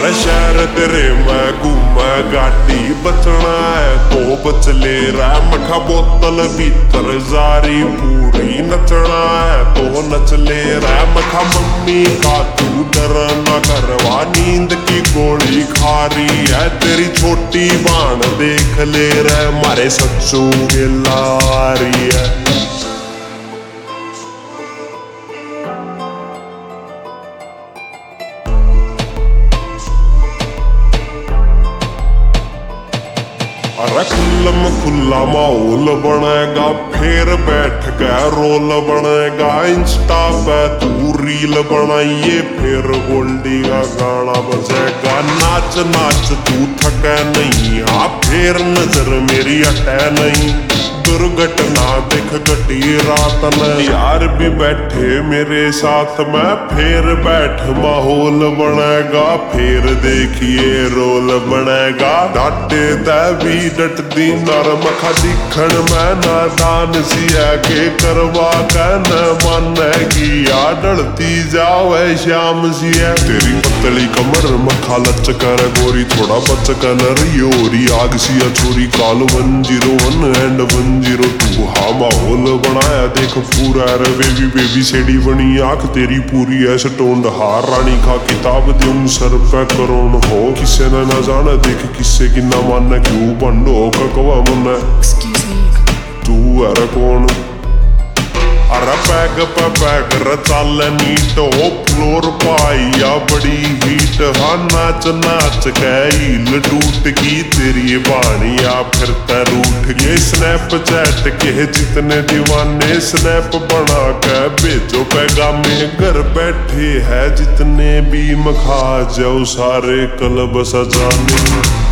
शहर तेरे मैं घूमा गाड़ी बचना है तो बच ले रहा मखा बोतल भीतर जारी पूरी नचना है तो नच ले रहा मखा मम्मी का तू डर न करवा नींद की गोली खा रही है तेरी छोटी बाण देख ले रहा मारे सच्चू गिला आ रही है। अरे खुल्लम खुल्ला माहौल बनेगा फिर बैठ गया रोल बनेगा इंस्टा पे तू रील बनाइए फिर गोल्डी का गाना बजेगा नाच नाच तू थके नहीं हाँ फिर नजर मेरी हटे नहीं दुर्घटना देख घटी रात में यार भी बैठे मेरे साथ में फिर बैठ माहौल बनेगा फिर देखिए रोल बनेगा डाटे भी डटदी नरम खा दिखण में नादान सी है के करवा कहन मानेगी या डलती जावे श्याम सी है तेरी पतली कमर मखा लच कर गोरी थोड़ा बच कर योरी आग सिया छोरी काल 101 एंड 102 हाँ माहौल बनाया देख पूरा रे बेबी बेबी सेडी बनी आंख तेरी पूरी है स्टोन्ड हार रानी खा किताब दूं सर पे करोड़ हो किसे न जाना देख किसे की ना मानना क्यों बंडो ककवा मुन्ना तू है कौन अरे पैग पे पैग रचाल नीट हो फ्लोर पाइया बड़ी हीट हाँ नाच नाच कैल टूट की तेरी बाणिया फिर रूठ ये स्नैपचैट के जितने दीवाने स्नैप बना के भेजो पैगामे घर बैठे है जितने भी मखा जाओ सारे क्लब सजाने।